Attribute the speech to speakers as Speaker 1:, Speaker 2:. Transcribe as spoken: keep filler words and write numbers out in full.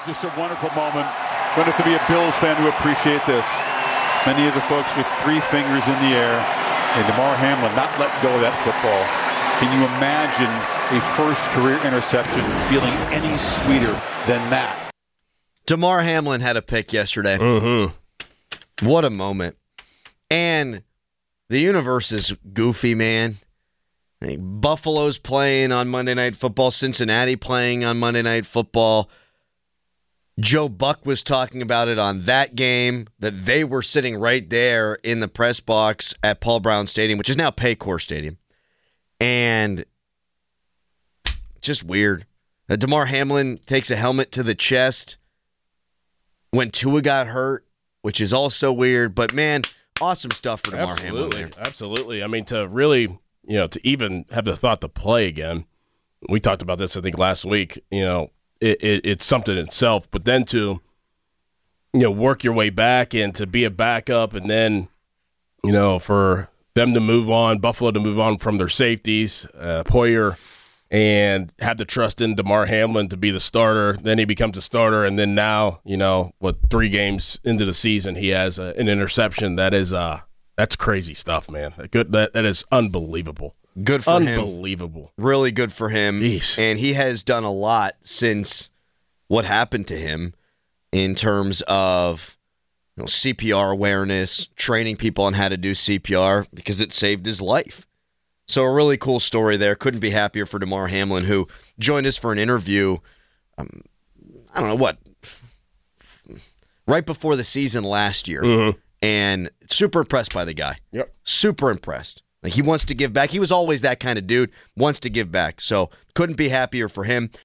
Speaker 1: Just a wonderful moment. Going to have to be a Bills fan to appreciate this. Many of the folks with three fingers in the air, and Damar Hamlin not letting go of that football. Can you imagine a first career interception feeling any sweeter than that?
Speaker 2: Damar Hamlin had a pick yesterday.
Speaker 3: Mm-hmm.
Speaker 2: What a moment. And the universe is goofy, man. I mean, Buffalo's playing on Monday Night Football. Cincinnati playing on Monday Night Football. Joe Buck was talking about it on that game, that they were sitting right there in the press box at Paul Brown Stadium, which is now Paycor Stadium. And just weird. Uh, Damar Hamlin takes a helmet to the chest when Tua got hurt, which is also weird. But, man, awesome stuff for Damar
Speaker 3: absolutely,
Speaker 2: Hamlin. There.
Speaker 3: Absolutely. I mean, to really, you know, to even have the thought to play again, we talked about this, I think, last week, you know, it, it, it's something in itself. But then to, you know, work your way back and to be a backup and then, you know, for them to move on, Buffalo to move on from their safeties, uh, Poyer, and have to trust in Damar Hamlin to be the starter. Then he becomes a starter, and then now, you know, what, three games into the season, he has a, an interception. That is, uh, that's crazy stuff, man. Good, that that is unbelievable.
Speaker 2: Good for
Speaker 3: unbelievable.
Speaker 2: him.
Speaker 3: Unbelievable.
Speaker 2: Really good for him.
Speaker 3: Jeez.
Speaker 2: And he has done a lot since what happened to him in terms of, you know, C P R awareness, training people on how to do C P R because it saved his life. So a really cool story there. Couldn't be happier for Damar Hamlin, who joined us for an interview, um, I don't know what, right before the season last year.
Speaker 3: Mm-hmm.
Speaker 2: And super impressed by the guy.
Speaker 3: Yep.
Speaker 2: Super impressed. Like, he wants to give back. He was always that kind of dude, wants to give back. So couldn't be happier for him.